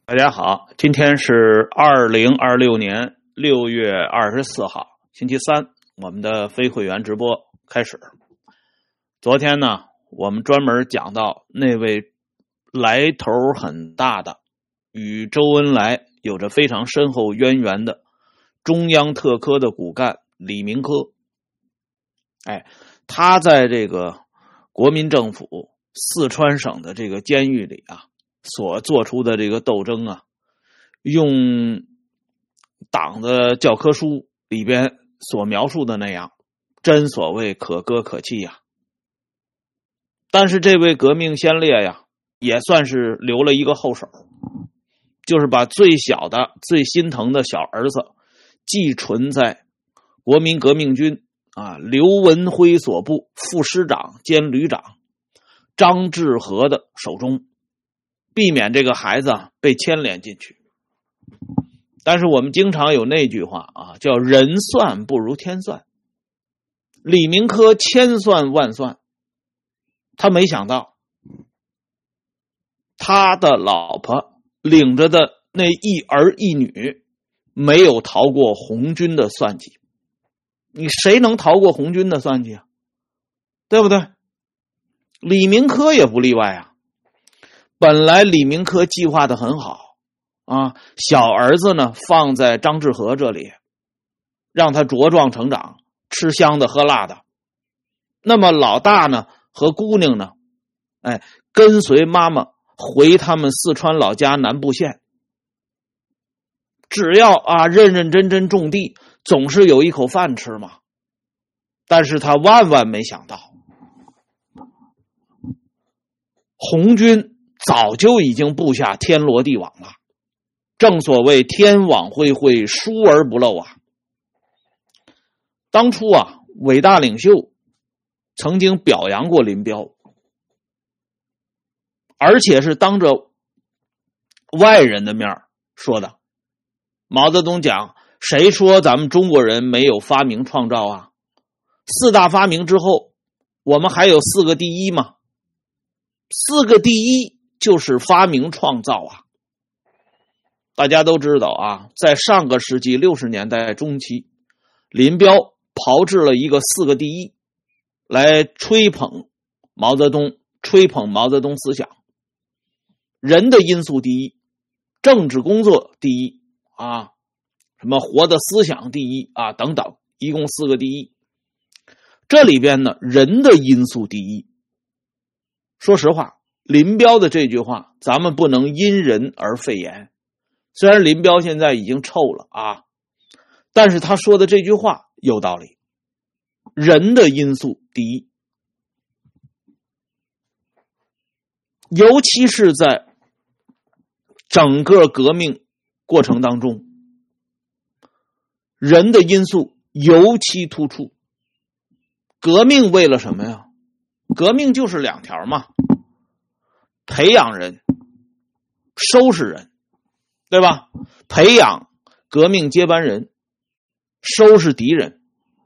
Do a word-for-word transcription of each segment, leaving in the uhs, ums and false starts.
大家好，今天是二零二六年六月二十四号，星期三，我们的非会员直播开始。昨天呢，我们专门讲到那位来头很大的，与周恩来有着非常深厚渊源的中央特科的骨干李明科。哎，他在这个国民政府四川省的这个监狱里啊，所做出的这个斗争啊，用党的教科书里边所描述的那样，真所谓可歌可泣呀。但是这位革命先烈呀，也算是留了一个后手，就是把最小的、最心疼的小儿子寄存在国民革命军啊刘文辉所部副师长兼旅长张志和的手中，避免这个孩子被牵连进去。但是我们经常有那句话啊，叫人算不如天算。李明科千算万算，他没想到他的老婆领着的那一儿一女没有逃过红军的算计。你谁能逃过红军的算计啊？对不对？李明科也不例外啊。本来李明科计划的很好啊，小儿子呢放在张志和这里，让他茁壮成长，吃香的喝辣的。那么老大呢和姑娘呢，哎，跟随妈妈回他们四川老家南部县，只要啊认认真真种地，总是有一口饭吃嘛。但是他万万没想到，红军早就已经布下天罗地网了。正所谓天网恢恢，疏而不漏啊。当初啊，伟大领袖曾经表扬过林彪，而且是当着外人的面说的。毛泽东讲，谁说咱们中国人没有发明创造啊？四大发明之后，我们还有四个第一吗？四个第一就是发明创造啊。大家都知道啊，在上个世纪六十年代中期，林彪炮制了一个四个第一，来吹捧毛泽东，吹捧毛泽东思想。人的因素第一，政治工作第一啊，什么活的思想第一啊，等等，一共四个第一。这里边呢，人的因素第一。说实话，林彪的这句话，咱们不能因人而废言。虽然林彪现在已经臭了啊，但是他说的这句话有道理。人的因素第一，尤其是在整个革命过程当中，人的因素尤其突出。革命为了什么呀？革命就是两条嘛，培养人，收拾人，对吧？培养革命接班人，收拾敌人。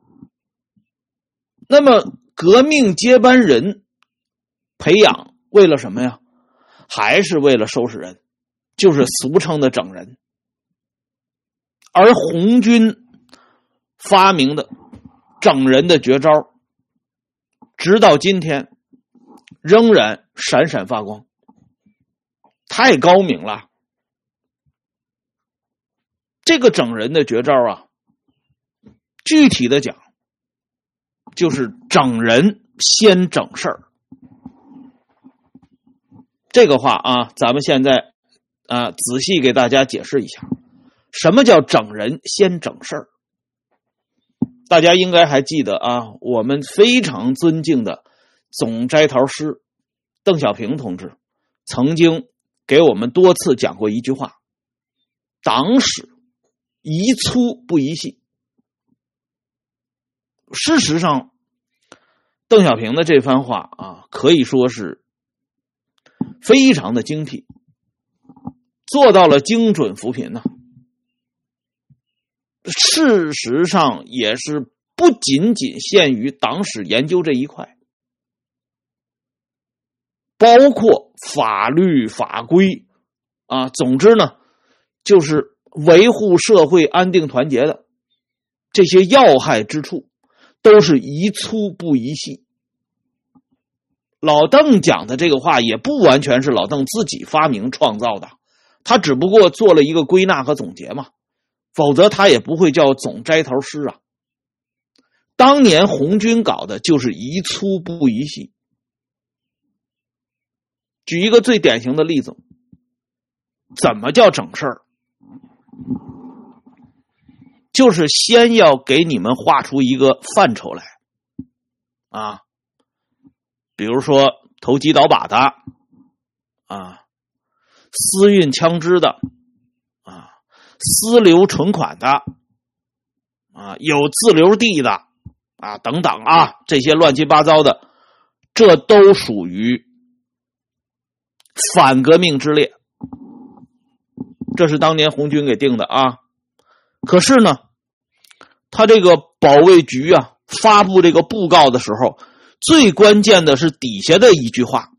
那么革命接班人培养为了什么呀？还是为了收拾人，就是俗称的整人。而红军发明的整人的绝招，直到今天仍然闪闪发光，太高明了。这个整人的绝招啊，具体的讲，就是整人先整事儿。这个话啊，咱们现在啊仔细给大家解释一下，什么叫整人先整事儿？大家应该还记得啊，我们非常尊敬的总摘桃师邓小平同志曾经给我们多次讲过一句话：党史宜粗不宜细。事实上，邓小平的这番话啊，可以说是非常的精辟，做到了精准扶贫呢、啊。事实上也是不仅仅限于党史研究这一块，包括法律法规啊，总之呢，就是维护社会安定团结的这些要害之处，都是宜粗不宜细。老邓讲的这个话也不完全是老邓自己发明创造的，他只不过做了一个归纳和总结嘛，否则他也不会叫总摘头诗啊。当年红军搞的就是宜粗不宜细。举一个最典型的例子，怎么叫整事儿？就是先要给你们画出一个范畴来啊，比如说投机倒把的啊，私运枪支的啊，私留存款的啊，有自留地的啊，等等啊，这些乱七八糟的，这都属于反革命之列，这是当年红军给定的啊。可是呢，他这个保卫局啊发布这个布告的时候，最关键的是底下的一句话，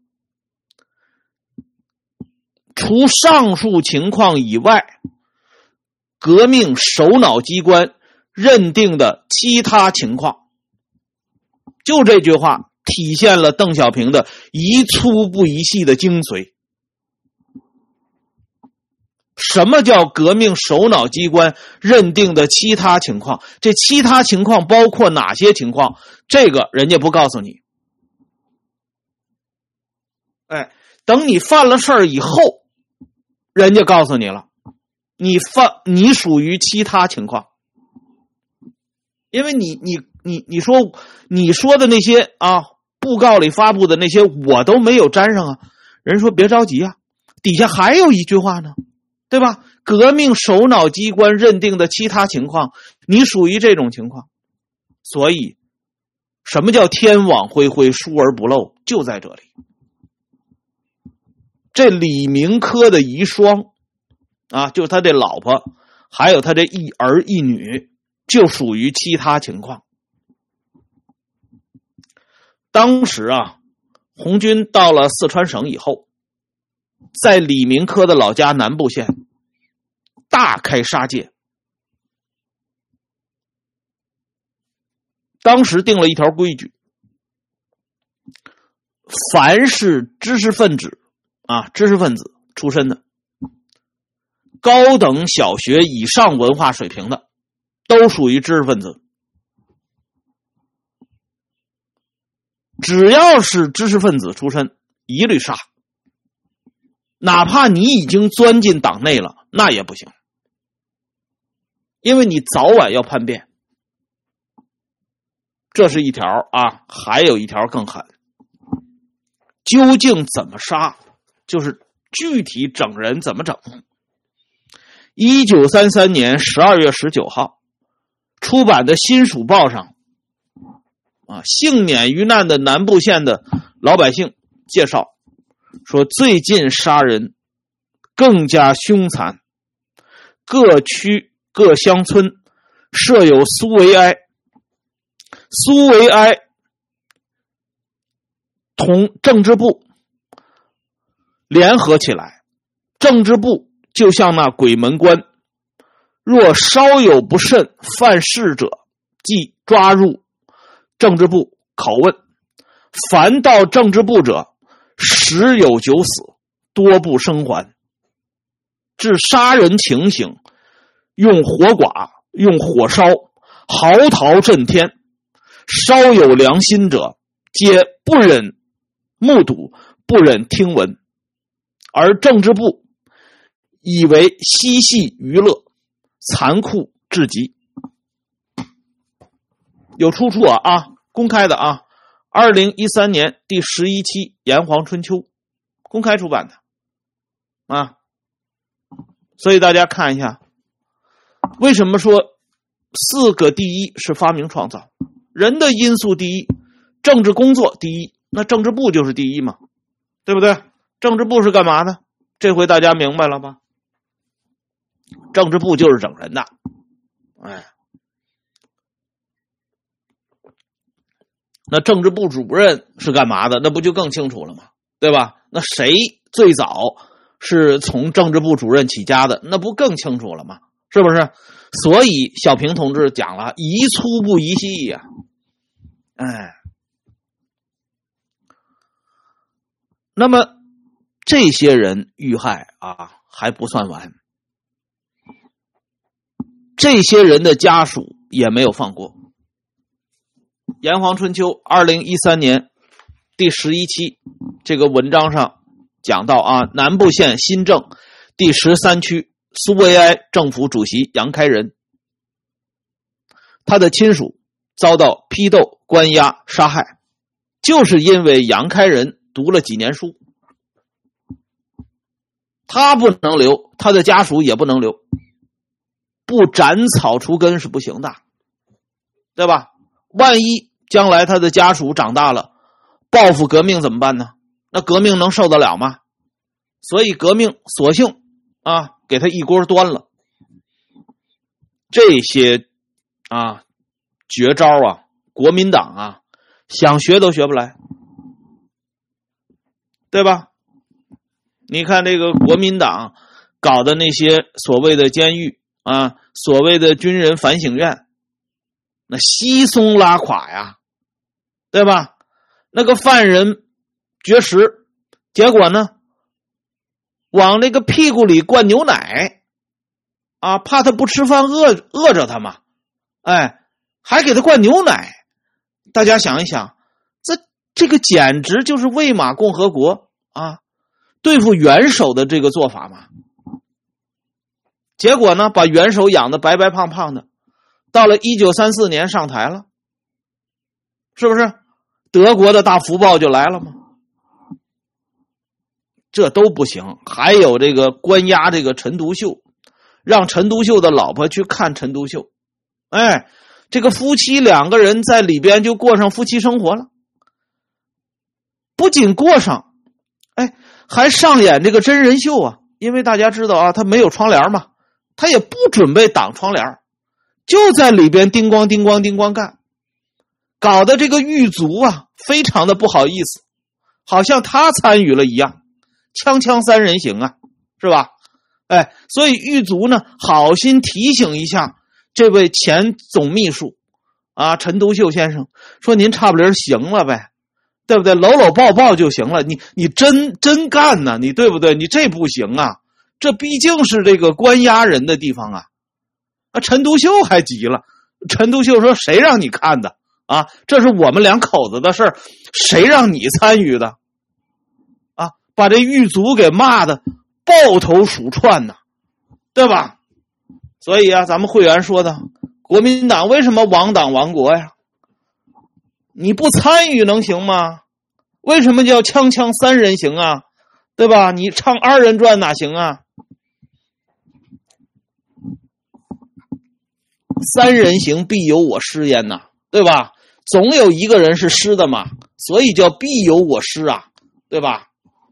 除上述情况以外，革命首脑机关认定的其他情况。就这句话体现了邓小平的宜粗不宜细的精髓。什么叫革命首脑机关认定的其他情况？这其他情况包括哪些情况？这个人家不告诉你。哎，等你犯了事儿以后，人家告诉你了，你犯你属于其他情况。因为你你你你说你说的那些啊，布告里发布的那些我都没有沾上啊。人说别着急啊，底下还有一句话呢，对吧？革命首脑机关认定的其他情况，你属于这种情况。所以什么叫天网恢恢疏而不漏，就在这里。这李明科的遗孀啊，就是他这老婆，还有他这一儿一女，就属于其他情况。当时啊，红军到了四川省以后，在李明科的老家南部县大开杀戒。当时定了一条规矩，凡是知识分子啊，知识分子出身的，高等小学以上文化水平的，都属于知识分子。只要是知识分子出身，一律杀。哪怕你已经钻进党内了，那也不行，因为你早晚要叛变。这是一条啊，还有一条更狠。究竟怎么杀？就是具体整人怎么整。一九三三年十二月十九号出版的《新蜀报》上啊，幸免于难的南部县的老百姓介绍说，最近杀人更加凶残，各区各乡村设有苏维埃，苏维埃同政治部联合起来，政治部就像那鬼门关，若稍有不慎犯事者，即抓入政治部拷问，凡到政治部者，十有九死，多不生还。至杀人情形，用火剐，用火烧，嚎啕震天，稍有良心者，皆不忍目睹，不忍听闻。而政治部以为嬉戏娱乐，残酷至极。有出处啊啊，公开的啊，二零一三年第十一期《炎黄春秋》公开出版的啊，所以大家看一下，为什么说四个第一是发明创造？人的因素第一，政治工作第一，那政治部就是第一嘛，对不对？政治部是干嘛的？这回大家明白了吧？政治部就是整人的，哎。那政治部主任是干嘛的？那不就更清楚了吗？对吧？那谁最早是从政治部主任起家的，那不更清楚了吗？是不是？所以小平同志讲了，宜粗不宜细呀、啊。哎，那么这些人遇害啊还不算完，这些人的家属也没有放过。炎黄春秋二零一三年第十一期这个文章上讲到啊，南部县新郑第十三区苏维埃政府主席杨开仁，他的亲属遭到批斗、关押、杀害，就是因为杨开仁读了几年书。他不能留，他的家属也不能留，不斩草除根是不行的，对吧？万一将来他的家属长大了报复革命怎么办呢？那革命能受得了吗？所以革命索性啊给他一锅端了。这些啊绝招啊，国民党啊想学都学不来，对吧？你看这个国民党搞的那些所谓的监狱啊，所谓的军人反省院，那稀松拉垮呀，对吧？那个犯人绝食，结果呢往那个屁股里灌牛奶啊，怕他不吃饭饿饿着他嘛，哎，还给他灌牛奶。大家想一想，这这个简直就是魏玛共和国啊对付元首的这个做法嘛。结果呢，把元首养得白白胖胖的，到了一九三四年上台了，是不是？德国的大福报就来了吗？这都不行。还有这个关押这个陈独秀，让陈独秀的老婆去看陈独秀，哎，这个夫妻两个人在里边就过上夫妻生活了。不仅过上，哎，还上演这个真人秀啊！因为大家知道啊，他没有窗帘嘛，他也不准备挡窗帘，就在里边叮咣叮咣叮咣干，搞得这个狱卒啊非常的不好意思，好像他参与了一样，锵锵三人行啊，是吧？哎，所以狱卒呢好心提醒一下这位前总秘书啊陈独秀先生，说您差不离行了呗，对不对？搂搂抱抱就行了，你你真真干呢，你对不对？你这不行啊，这毕竟是这个关押人的地方啊。啊，陈独秀还急了，陈独秀说谁让你看的啊？这是我们两口子的事儿，谁让你参与的啊？把这狱卒给骂的抱头鼠窜呢，对吧？所以啊，咱们会员说的，国民党为什么亡党亡国呀？你不参与能行吗？为什么叫锵锵三人行啊？对吧？你唱二人转哪行啊？三人行必有我师焉呐，对吧？总有一个人是师的嘛，所以叫必有我师啊，对吧？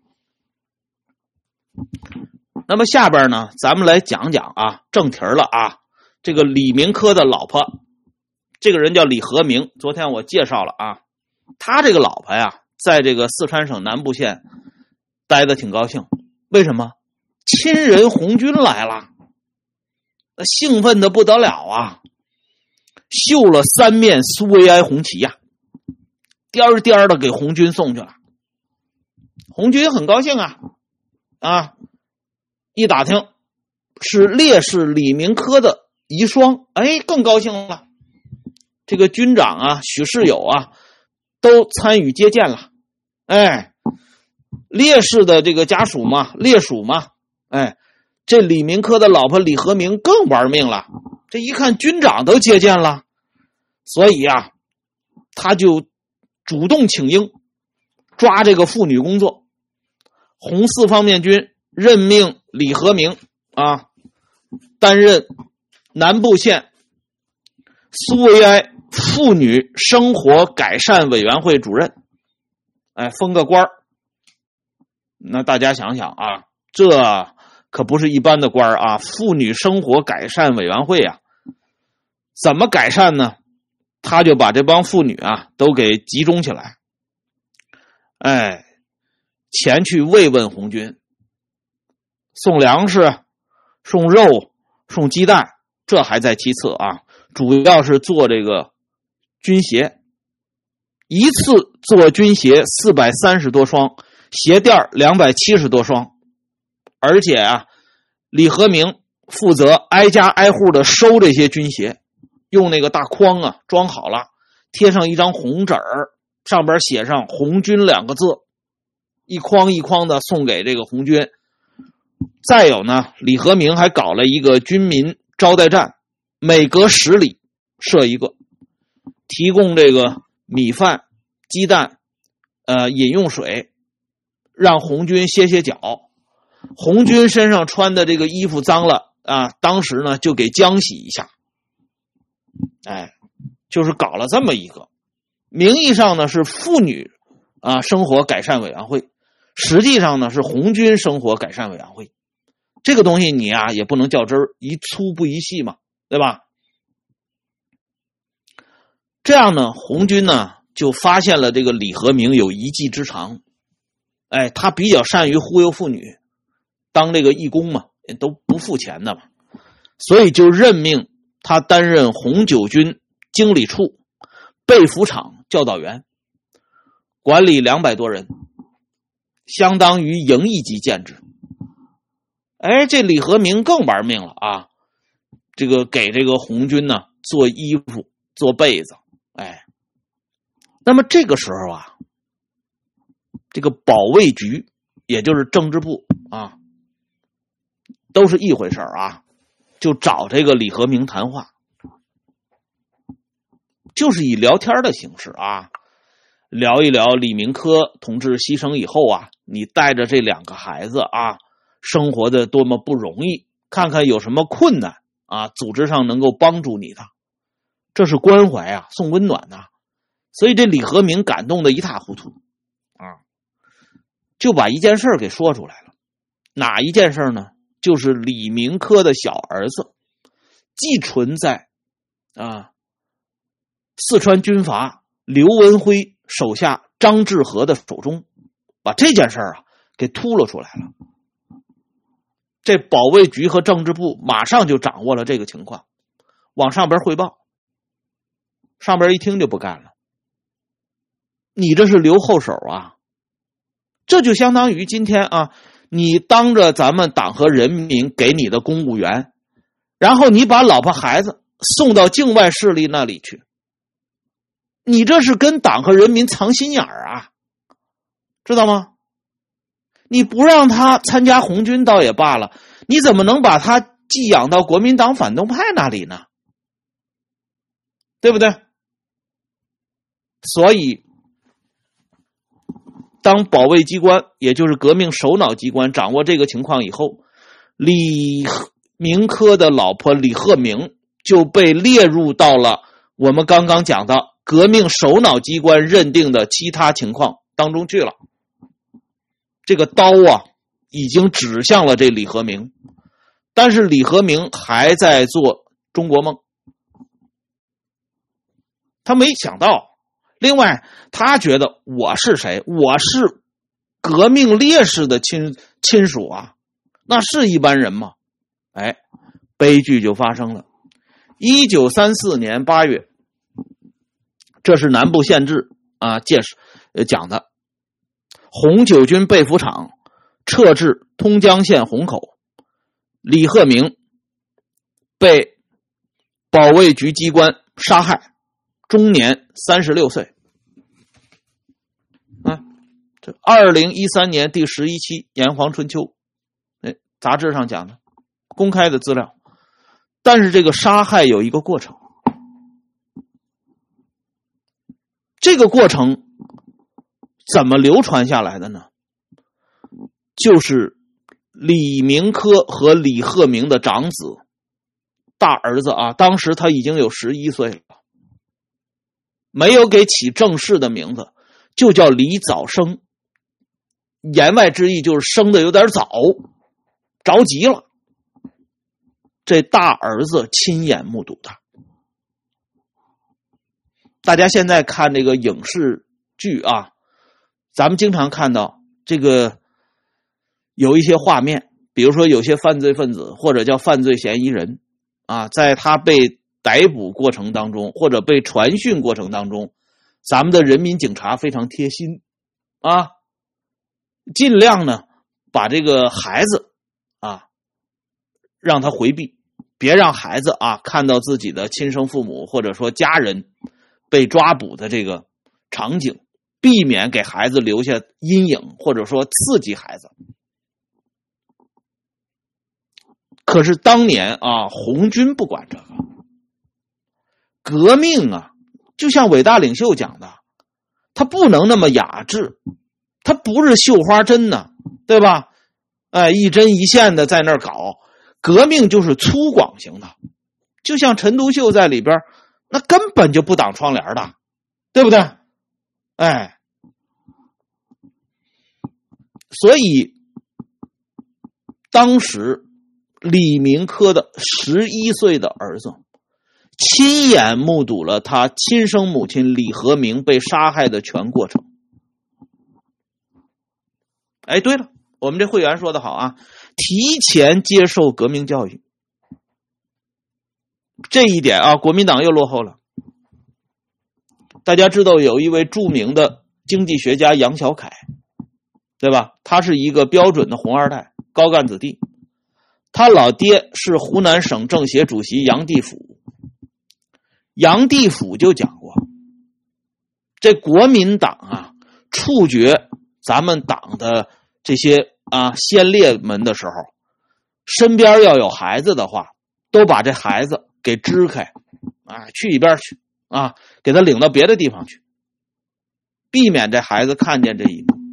那么下边呢，咱们来讲讲啊，正题了啊。这个李明科的老婆，这个人叫李和明，昨天我介绍了啊。他这个老婆呀，在这个四川省南部县待得挺高兴。为什么？亲人红军来了，兴奋的不得了啊！绣了三面苏维埃红旗呀、啊，颠颠的给红军送去了。红军很高兴啊，啊，一打听是烈士李明科的遗孀，哎，更高兴了。这个军长啊，许世友啊，都参与接见了。哎，烈士的这个家属嘛，烈属嘛，哎，这李明科的老婆李和明更玩命了。这一看军长都接见了，所以啊，他就主动请缨，抓这个妇女工作。红四方面军任命李和明啊担任南部县苏维埃妇女生活改善委员会主任，哎，封个官儿。那大家想想啊，这可不是一般的官儿啊，妇女生活改善委员会啊，怎么改善呢？他就把这帮妇女啊都给集中起来，哎，前去慰问红军， 送粮食、送肉、送鸡蛋，这还在其次啊，主要是做这个军鞋。一次做军鞋四百三十多双，鞋垫两百七十多双，而且啊，李和明负责挨家挨户的收这些军鞋，用那个大筐啊装好了，贴上一张红纸儿，上边写上红军两个字，一筐一筐的送给这个红军。再有呢，李和明还搞了一个军民招待站，每隔十里设一个，提供这个米饭、鸡蛋、呃饮用水，让红军歇歇脚。红军身上穿的这个衣服脏了啊，当时呢就给浆洗一下。哎，就是搞了这么一个，名义上呢是妇女啊生活改善委员会，实际上呢是红军生活改善委员会。这个东西你啊也不能较真儿，一粗不一细嘛，对吧？这样呢，红军呢就发现了这个李和明有一技之长，哎，他比较善于忽悠妇女，当这个义工嘛，都不付钱的嘛，所以就任命他担任红九军经理处被服厂教导员，管理两百多人，相当于营一级建制。哎，这李和明更玩命了啊！这个给这个红军呢做衣服、做被子，哎，那么这个时候啊，这个保卫局，也就是政治部啊，都是一回事啊，就找这个李和明谈话，就是以聊天的形式啊，聊一聊李明科同志牺牲以后啊，你带着这两个孩子啊，生活的多么不容易，看看有什么困难啊，组织上能够帮助你的，这是关怀啊，送温暖呐、啊。所以这李和明感动的一塌糊涂啊，就把一件事给说出来了。哪一件事呢？就是李明科的小儿子寄存在啊四川军阀刘文辉手下张志和的手中，把这件事啊给秃噜出来了。这保卫局和政治部马上就掌握了这个情况，往上边汇报。上边一听就不干了，你这是留后手啊！这就相当于今天啊，你当着咱们党和人民给你的公务员，然后你把老婆孩子送到境外势力那里去，你这是跟党和人民藏心眼儿啊，知道吗？你不让他参加红军倒也罢了，你怎么能把他寄养到国民党反动派那里呢？对不对？所以当保卫机关，也就是革命首脑机关掌握这个情况以后，李明科的老婆李鹤鸣就被列入到了我们刚刚讲的革命首脑机关认定的其他情况当中去了。这个刀啊已经指向了这李和明，但是李和明还在做中国梦，他没想到。另外他觉得我是谁？我是革命烈士的亲亲属啊，那是一般人吗？哎，悲剧就发生了。一九三四年八月，这是南部县志啊介绍呃讲的，红九军被服厂撤至通江县虹口，李鹤鸣被保卫局机关杀害，终年三十六岁。啊，这二零一三年第十一期《炎黄春秋》哎杂志上讲的公开的资料。但是这个杀害有一个过程，这个过程怎么流传下来的呢？就是李明科和李鹤鸣的长子大儿子啊，当时他已经有十一岁了，没有给起正式的名字，就叫李早生，言外之意就是生的有点早，着急了。这大儿子亲眼目睹的。大家现在看这个影视剧啊，咱们经常看到这个有一些画面， 比如说有些犯罪分子或者叫犯罪嫌疑人啊，在他被逮捕过程当中或者被传讯过程当中，咱们的人民警察非常贴心啊，尽量呢把这个孩子啊让他回避，别让孩子啊看到自己的亲生父母或者说家人被抓捕的这个场景，避免给孩子留下阴影或者说刺激孩子。可是当年啊，红军不管这个，革命啊，就像伟大领袖讲的，他不能那么雅致，他不是绣花针呢，对吧？哎，一针一线的在那儿搞，革命就是粗犷型的，就像陈独秀在里边，那根本就不挡窗帘的，对不对？哎，所以当时李明科的十一岁的儿子亲眼目睹了他亲生母亲李和明被杀害的全过程。哎，对了，我们这会员说的好啊，提前接受革命教育，这一点啊，国民党又落后了。大家知道有一位著名的经济学家杨小凯，对吧？他是一个标准的红二代，高干子弟。他老爹是湖南省政协主席杨地甫。杨地甫就讲过，这国民党啊处决咱们党的这些啊先烈们的时候，身边要有孩子的话，都把这孩子给支开啊，去一边去啊，给他领到别的地方去，避免这孩子看见这一幕。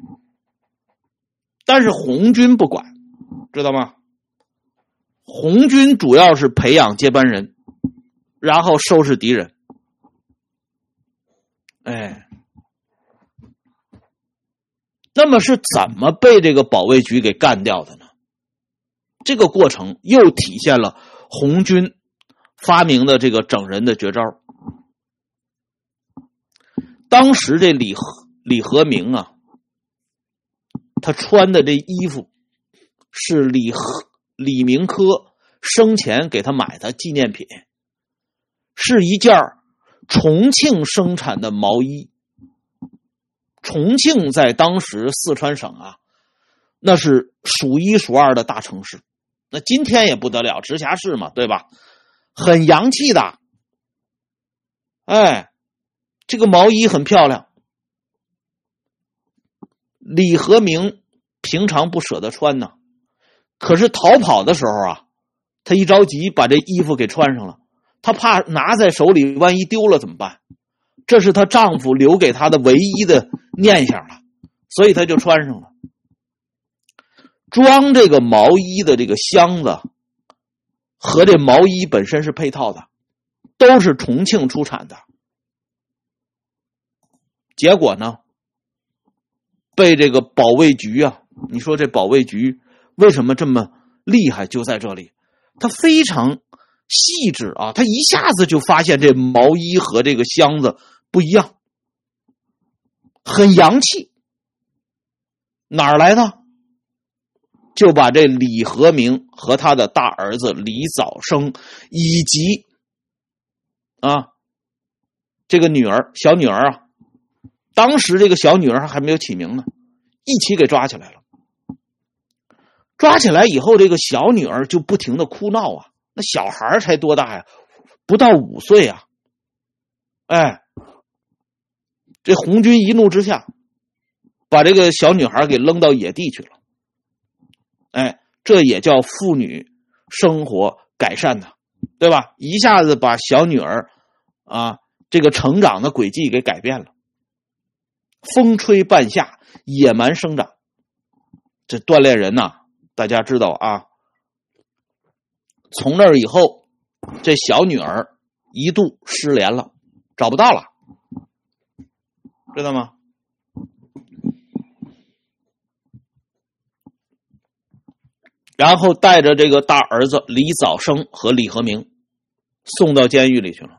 但是红军不管，知道吗？红军主要是培养接班人，然后收拾敌人。哎，那么是怎么被这个保卫局给干掉的呢？这个过程又体现了红军发明的这个整人的绝招。当时这李李和明啊，他穿的这衣服是李和李明科生前给他买的纪念品，是一件重庆生产的毛衣。重庆在当时四川省啊，那是数一数二的大城市，那今天也不得了，直辖市嘛，对吧？很洋气的。哎，这个毛衣很漂亮。李和明平常不舍得穿呢，可是逃跑的时候啊，他一着急把这衣服给穿上了，他怕拿在手里万一丢了怎么办？这是她丈夫留给她的唯一的念想了，所以她就穿上了。装这个毛衣的这个箱子和这毛衣本身是配套的，都是重庆出产的。结果呢，被这个保卫局啊，你说这保卫局为什么这么厉害？就在这里，他非常细致啊，他一下子就发现这毛衣和这个箱子不一样，很洋气。哪儿来的？就把这李和明和他的大儿子李早生以及啊这个女儿小女儿啊，当时这个小女儿还没有起名呢，一起给抓起来了。抓起来以后，这个小女儿就不停的哭闹啊，那小孩才多大呀，不到五岁啊。哎，这红军一怒之下把这个小女孩给扔到野地去了。哎，这也叫妇女生活改善的，对吧？一下子把小女儿啊这个成长的轨迹给改变了。风吹半夏，野蛮生长，这锻炼人呐，大家知道啊。从那以后，这小女儿一度失联了，找不到了，知道吗？然后带着这个大儿子李早生和李和明送到监狱里去了。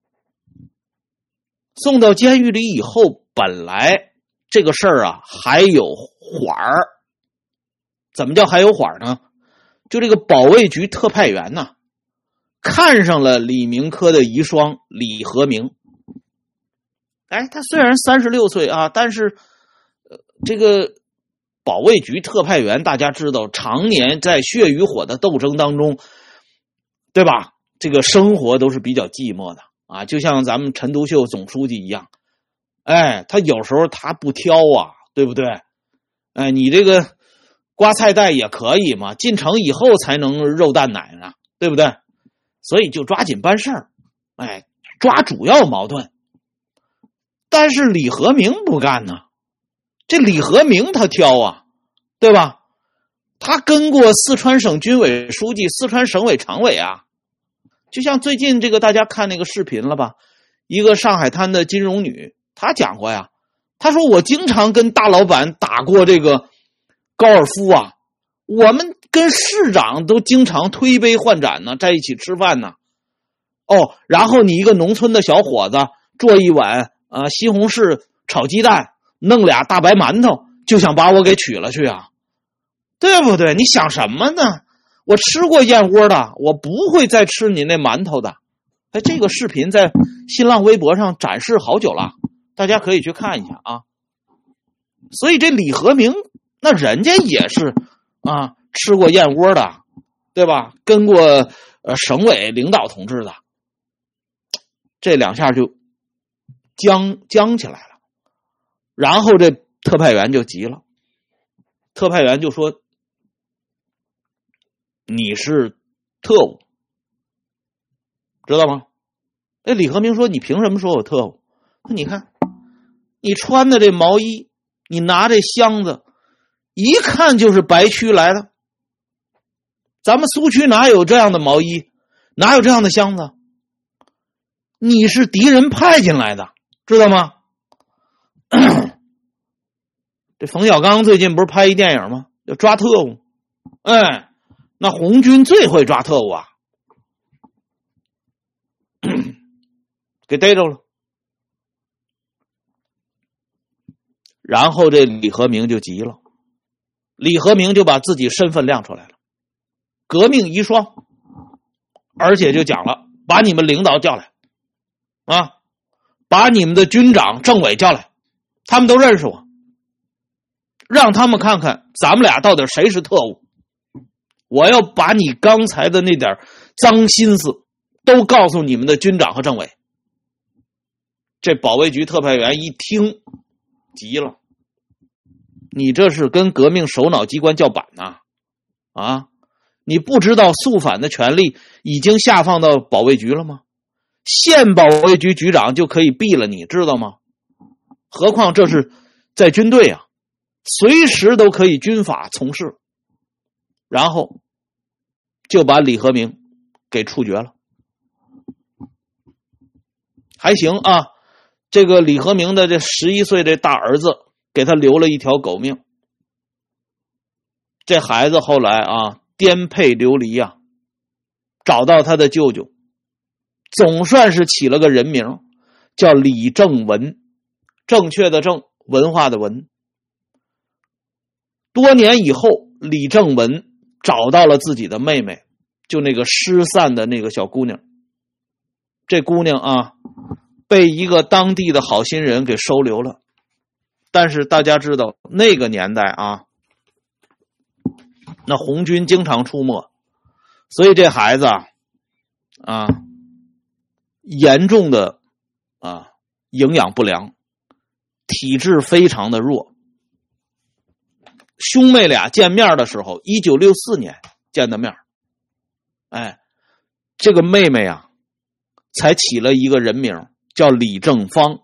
送到监狱里以后，本来这个事儿啊还有缓儿， 怎么叫还有缓呢？就这个保卫局特派员呢，看上了李明科的遗孀李和明。哎，他虽然三十六岁啊，但是、呃、这个保卫局特派员大家知道，常年在血与火的斗争当中，对吧？这个生活都是比较寂寞的啊，就像咱们陈独秀总书记一样。哎，他有时候他不挑啊，对不对？哎，你这个刮菜带也可以嘛，进城以后才能肉蛋奶呢，对不对？所以就抓紧办事儿，哎，抓主要矛盾。但是李和明不干呢，这李和明他挑啊，对吧？他跟过四川省军委书记、四川省委常委啊。就像最近这个大家看那个视频了吧，一个上海滩的金融女，她讲过呀，她说我经常跟大老板打过这个高尔夫啊，我们跟市长都经常推杯换盏呢，在一起吃饭呢。哦，然后你一个农村的小伙子做一碗啊西红柿炒鸡蛋，弄俩大白馒头，就想把我给娶了去啊，对不对？你想什么呢？我吃过燕窝的，我不会再吃你那馒头的。哎，这个视频在新浪微博上展示好久了，大家可以去看一下啊。所以这李和明，那人家也是啊，吃过燕窝的，对吧？跟过呃省委领导同志的，这两下就僵僵起来了。然后这特派员就急了，特派员就说：“你是特务，知道吗？”哎，李和明说：“你凭什么说我特务？那你看，你穿的这毛衣，你拿这箱子，一看就是白区来的。咱们苏区哪有这样的毛衣，哪有这样的箱子？你是敌人派进来的，知道吗？”这冯小刚最近不是拍一电影吗？叫《抓特务》。哎，那红军最会抓特务啊，给逮着了。然后这李和明就急了，李和明就把自己身份亮出来了，革命遗孀，而且就讲了，把你们领导叫来啊，把你们的军长政委叫来，他们都认识我，让他们看看咱们俩到底谁是特务。我要把你刚才的那点脏心思都告诉你们的军长和政委。这保卫局特派员一听急了，你这是跟革命首脑机关叫板呐？啊，你不知道肃反的权力已经下放到保卫局了吗？县保卫局局长就可以毙了你，知道吗？何况这是在军队啊，随时都可以军法从事。然后就把李和明给处决了。还行啊，这个李和明的这十一岁的大儿子给他留了一条狗命。这孩子后来啊颠沛流离啊，找到他的舅舅，总算是起了个人名，叫李正文，正确的正，文化的文。多年以后，李正文找到了自己的妹妹，就那个失散的那个小姑娘。这姑娘啊，被一个当地的好心人给收留了。但是大家知道，那个年代啊，那红军经常出没，所以这孩子啊，啊严重的啊营养不良，体质非常的弱。兄妹俩见面的时候，一九六四年见的面。哎，这个妹妹啊，才起了一个人名，叫李正芳。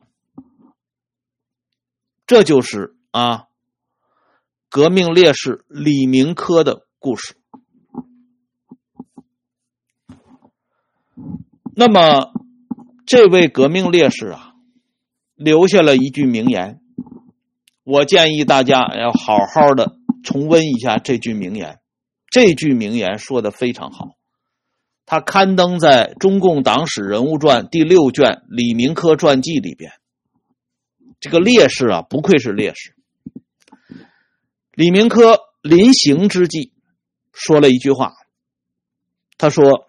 这就是啊，革命烈士李明科的故事。那么，这位革命烈士啊，留下了一句名言。我建议大家要好好的重温一下这句名言。这句名言说得非常好，它刊登在《中共党史人物传》第六卷李明科传记里边。这个烈士啊，不愧是烈士。李明科临行之际说了一句话，他说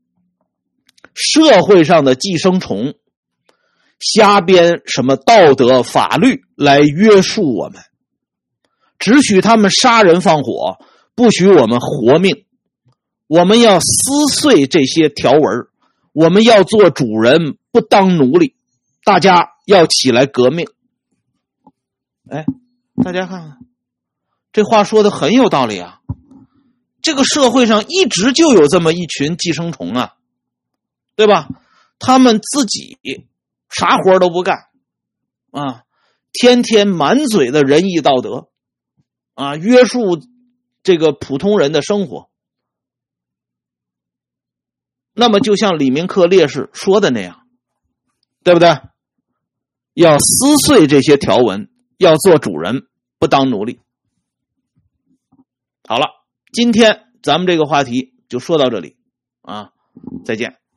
社会上的寄生虫瞎编什么道德法律来约束我们，只许他们杀人放火，不许我们活命。我们要撕碎这些条文，我们要做主人，不当奴隶。大家要起来革命。哎，大家看看，这话说的很有道理啊。这个社会上一直就有这么一群寄生虫啊，对吧？他们自己啥活都不干啊，天天满嘴的仁义道德啊，约束这个普通人的生活。那么就像李明克烈士说的那样，对不对？要撕碎这些条文，要做主人，不当奴隶。好了，今天咱们这个话题就说到这里啊，再见。